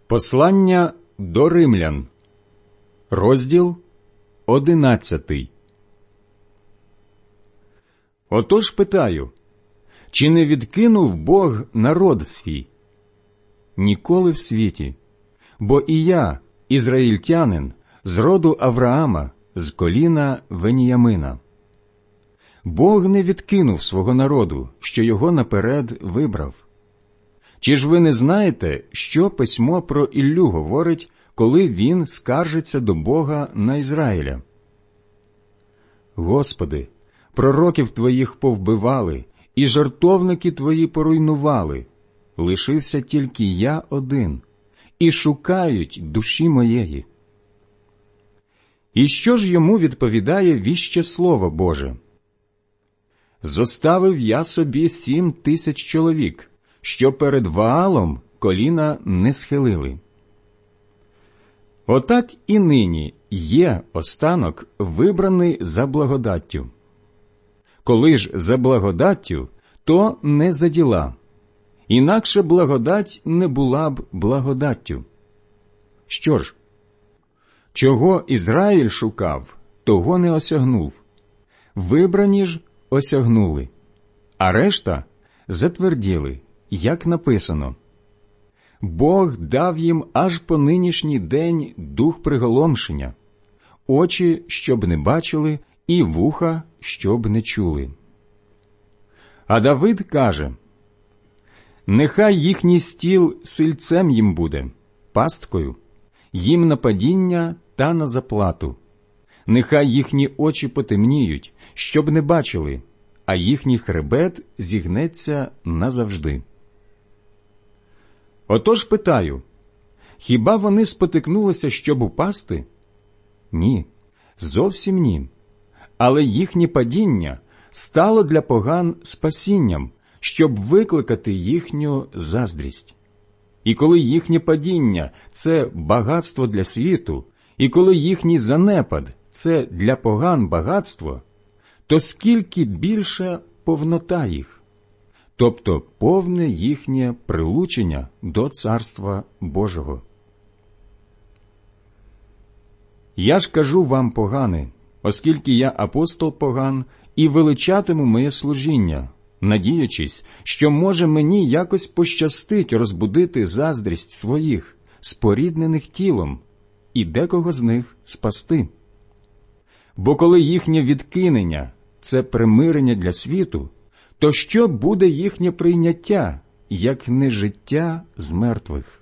Послання до римлян, розділ 11. Отож питаю, чи не відкинув Бог народ свій? Ніколи в світі, бо і я, ізраїльтянин, з роду Авраама, з коліна Веніямина. Бог не відкинув свого народу, що його наперед вибрав. Чи ж ви не знаєте, що Письмо про Іллю говорить, коли він скаржиться до Бога на Ізраїля? Господи, пророків Твоїх повбивали, і жертовники Твої поруйнували. Лишився тільки я один, і шукають душі моєї. І що ж йому відповідає віще Слово Боже? Зоставив я собі 7000 чоловік, що перед Ваалом коліна не схилили. Отак і нині є останок, вибраний за благодаттю. Коли ж за благодаттю, то не за діла. Інакше благодать не була б благодаттю. Що ж? Чого Ізраїль шукав, того не осягнув. Вибрані ж осягнули, а решта затверділи, як написано. Бог дав їм аж по нинішній день дух приголомшення, очі, щоб не бачили, і вуха, щоб не чули. А Давид каже, «Нехай їхній стіл сильцем їм буде, пасткою, їм на падіння та на заплату. Нехай їхні очі потемніють, щоб не бачили, а їхній хребет зігнеться назавжди». Отож питаю, хіба вони спотикнулися, щоб упасти? Ні, зовсім ні. Але їхнє падіння стало для поган спасінням, щоб викликати їхню заздрість. І коли їхнє падіння – це багатство для світу, і коли їхній занепад – це для поган багатство, то скільки більше повнота їх, тобто повне їхнє прилучення до Царства Божого. Я ж кажу вам, погани, оскільки я апостол поган, і величатиму моє служіння, надіючись, що може мені якось пощастить розбудити заздрість своїх, споріднених тілом, і декого з них спасти. Бо коли їхнє відкинення – це примирення для світу, то що буде їхнє прийняття, як не життя з мертвих?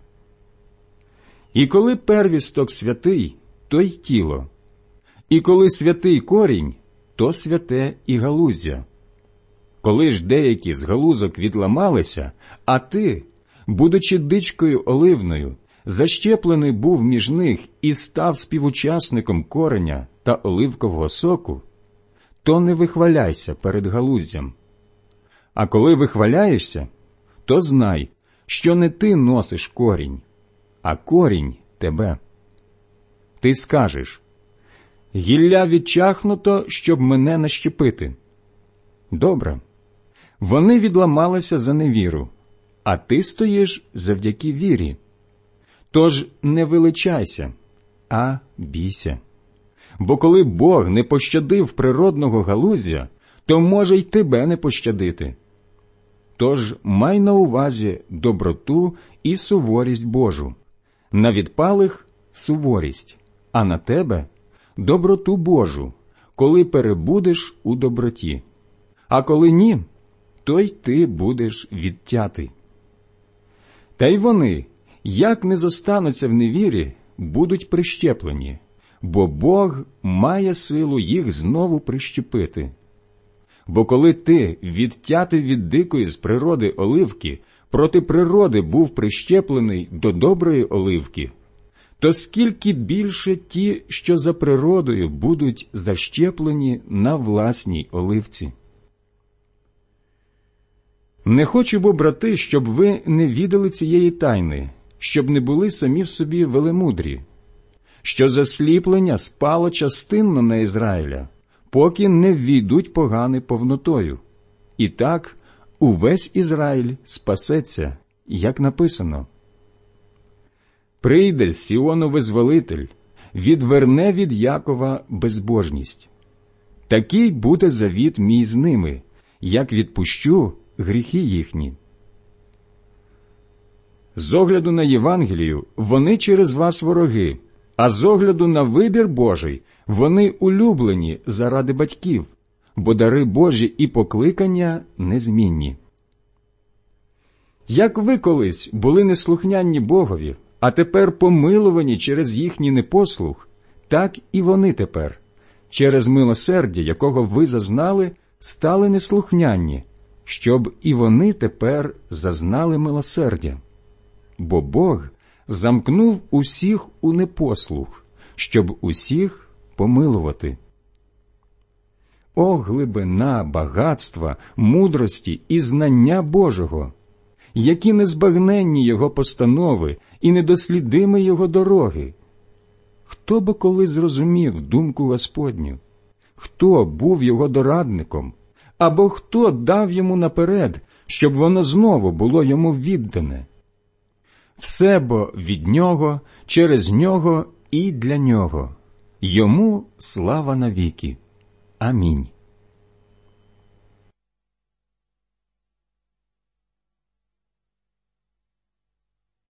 І коли первісток святий, то й тіло. І коли святий корінь, то святе і галуздя. Коли ж деякі з галузок відламалися, а ти, будучи дичкою оливною, защеплений був між них і став співучасником кореня та оливкового соку, то не вихваляйся перед галуздям. А коли вихваляєшся, то знай, що не ти носиш корінь, а корінь тебе. Ти скажеш, гілля відчахнуто, щоб мене нащепити. Добре, вони відламалися за невіру, а ти стоїш завдяки вірі. Тож не величайся, а бійся. Бо коли Бог не пощадив природного галуздя, то може й тебе не пощадити. Тож май на увазі доброту і суворість Божу. На відпалих – суворість, а на тебе – доброту Божу, коли перебудеш у доброті. А коли ні, то й ти будеш відтятий. Та й вони, як не зостануться в невірі, будуть прищеплені, бо Бог має силу їх знову прищепити. Бо коли ти, відтятий від дикої з природи оливки, проти природи був прищеплений до доброї оливки, то скільки більше ті, що за природою, будуть защеплені на власній оливці. Не хочу, бо, брати, щоб ви не відали цієї тайни, щоб не були самі в собі велемудрі, що засліплення спало частинно на Ізраїля, поки не ввійдуть погани повнотою. І так увесь Ізраїль спасеться, як написано. Прийде з Сіону визволитель, відверне від Якова безбожність. Такий буде завіт мій з ними, як відпущу гріхи їхні. З огляду на Євангелію вони через вас вороги, а з огляду на вибір Божий вони улюблені заради батьків, бо дари Божі і покликання незмінні. Як ви колись були неслухняні Богові, а тепер помилувані через їхній непослух, так і вони тепер, через милосердя, якого ви зазнали, стали неслухняні, щоб і вони тепер зазнали милосердя. Бо Бог замкнув усіх у непослух, щоб усіх помилувати. О, глибина багатства, мудрості і знання Божого! Які незбагненні Його постанови і недослідимі Його дороги! Хто би коли зрозумів думку Господню? Хто був Його дорадником? Або хто дав Йому наперед, щоб воно знову було Йому віддане? Все бо від Нього, через Нього і для Нього. Йому слава навіки. Амінь.